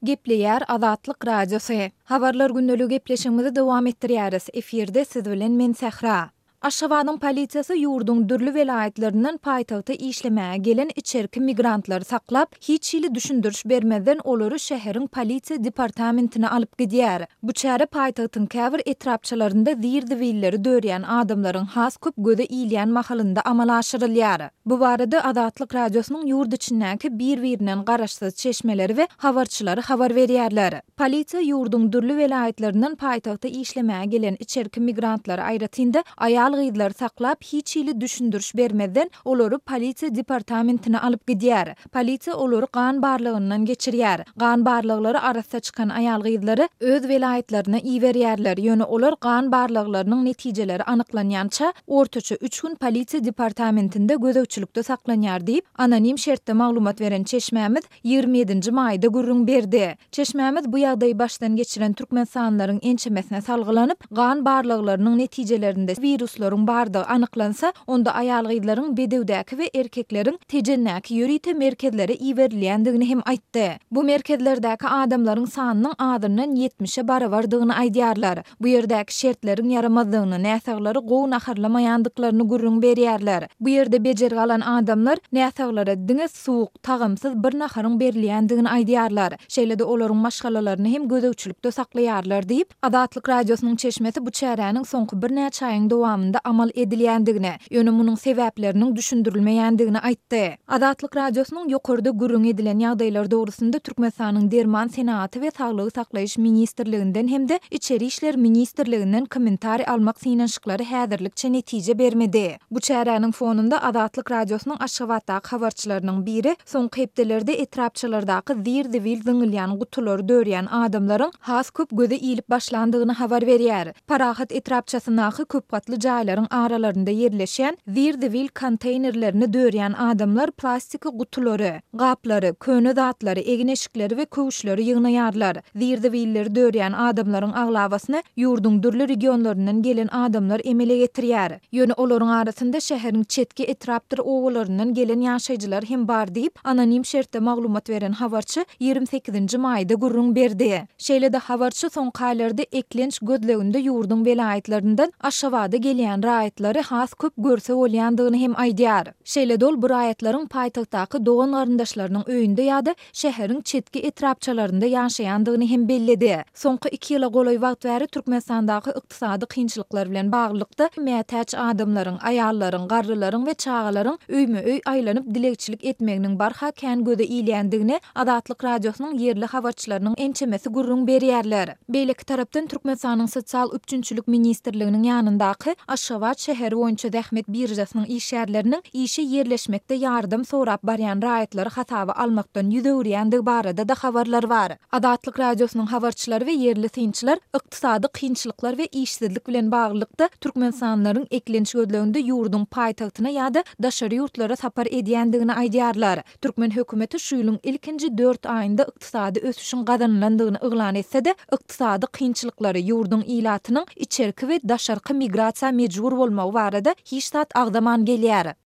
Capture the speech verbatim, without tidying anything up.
Gepleýär Azatlyk Radiosu. Habarlar gündölük gepleşigimizi dowam etdirýäris. Eferde siz bilen men Sähra. Aşgabatyň polisiýasy ýurdun dürli welaýatlerinden paýtagta işlemäge gelen içerki migrantlary saklap, hiç ýyly düşündürüş bermeden olary şäheriň polisiýa departamentine alyp gidýär. Bu çäre paýtagtyň käbir etrapçylarynda zirdiwilleri dörýän adamlaryň has köp göze iýilýän mahalynda amal aşyrylýar. Bu barada Azatlyk Radiosynyň ýurt içindäki bir-birinden garaşsyz çeşmeleri we habarçylary habar berýärler. Polisiýa ýurdun dürli welaýatlerinden paýtagta işlemäge gelen içerki migrantlary aýratynda aýal gyzlary saklap, hiç ýyly düşündürüş bermeden olary polisiýa departamentine alyp gidýär. Polisiýa olary gan barlygyndan geçirýär. Gan barlyklary arasynda çykan aýal gyzlary öz welaýatlaryna iýberýärler. Ýöne olar gan barlyklarynyň netijeleri anyklanýança ortaça üç gün polisiýa departamentinde gözegçilikde saklanýar diýip anonim şertde maglumat beren çeşmämiz ýygrimi ýedinji maýda gurrun berdi. Çeşmämiz bu ýagdaýy başdan geçiren türkmensanlaryň ençemesine salgylanyp, gan barlyklarynyň netijelerinde virus bardygy anyklansa, onda aýal gyzlaryň bedewdäki we erkekleriň tejennäki ýörite merkezlere iýberilýändigini hem aýtdy. Bu merkezlerdäki adamlaryň sanynyň azyndan ýetmişe barabardygyny aýdýarlar. Bu ýerdäki şertlerin ýaramazdygyny, näsaglary gowy naharlamaýandyklaryny gurrun berýärler. Bu ýerde bejergi alan adamlar näsaglara diňe suwuk, tagamsyz bir naharyň berilýändigini aýdýarlar. Şeýle-de olaryň maşgalalaryny hem gözegçilikde saklaýarlar diýip Azatlyk Radiosynyň çeşmesi bu çäräniň soňky bir näçe aýyň dowamında amal edilýändigine, ýöne munyň sebäpleriniň düşündirilmeýändigine aýtdy. Azatlyk Radiosynyň ýokarda gurrun edilen ýagdaýlar dogrusynda Türkmenistanyň Derman Senaty we Saglygy saklaýyş ministrliginden hemde İçeri işler ministrliginden kommentari almak synanyşyklary häzirlikçe netije bermedi. Bu çäräniň fonunda Azatlyk Radiosynyň Aşgabatdaky habarçylarynyň biri soňky hepdelerde etrapçylardaky zirdiwil zyňylýan gutulary dörýän adamlaryň has köp göze iýilip başlandygyny habar berýär. Parahat etrapçysynaky köp gatly jaýlaryň aralarynda yerleşen zirdiwil konteynerlerini dörýän adamlar plastiki gutulary, gaplary, köne zatlary, egneşikleri we köwüşleri ýygnaýarlar. Zirdiwilleri dörýän adamlaryň aglabasyny ýurdun dürli regionlaryndan gelen adamlar emele getirýär. Ýöne olaryň arasynda şäheriň çetki etrapdyr owalaryndan gelen ýaşaýjylar hem bar diýip anonim şertde maglumat beren habarçy ýygrimi sekizinji maýda gurrun berdi. Şeýle-de habarçy soňky aýlarda eklenç gözleginde ýurdun welaýatlaryndan Aşgabada gelýän raýatlary has köp görse bolýandygyny hem aýdýar. Şeýle-de ol bu raýatlaryň paýtagtdaky dogan garyndaşlarynyň öýünde ýa-da şäheriň çetki etrapçylarynda ýaşaýandygyny hem bellidi. Soňky iki ýyla golay wagt bäri Türkmenistandaky ykdysady kynçylyklar bilen baglykda mätäç adamlaryň, aýallaryň, garrylaryň we çagalaryň öýme-öý aýlanyp dilekçilik etmeginiň barha kän göze iýilýändigini Azatlyk Radiosynyň yerli habarçylarynyň ençemesi gurrun berýärler. Beýleki tarapdan Türkmenistanyň sosial üçinçilik ministrliginiň ýanyndaky Aşgabat şäheri boýunça zähmet birjasynyň işgärleriniň işe yerleşmekde ýardym sorap barýan raýatlary hasaba almakdan ýüzegirýändigi barada da habarlar bar. Azatlyk Radiosynyň habarçylary we yerli synçylar ykdysady kynçylyklar we işsizlik bilen baglykda türkmensanlaryň eklenç gözleginde ýurdun paýtagtyna ýa-da daşary ýurtlara sapar edýändigini aýdýarlar. Türkmen hökümeti şu ýylyň ilkinji dört aýynda ykdysady ösüşiň gazanlandygyny eglan etse-de, ykdysady kynçylyklary ýurdun ilatynyň içerki we daşarky migrasiýa mejbur bolmagy barada hiç zat agdaman gelýär.